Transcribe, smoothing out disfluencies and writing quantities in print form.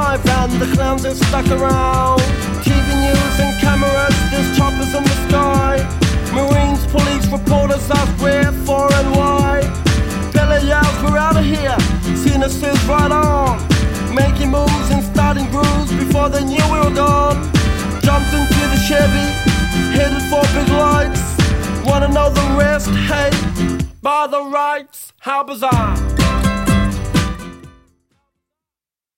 alive and the clowns are stuck around. TV news and cameras, there's choppers in the sky. Marines, police, reporters ask where, for and why. Billy yells, we're out of here. Cena says right on. Making moves and starting grooves before they knew we were gone. Jumped into the Chevy, headed for big lights. Wanna know the rest? Hey, by the rights, how bizarre.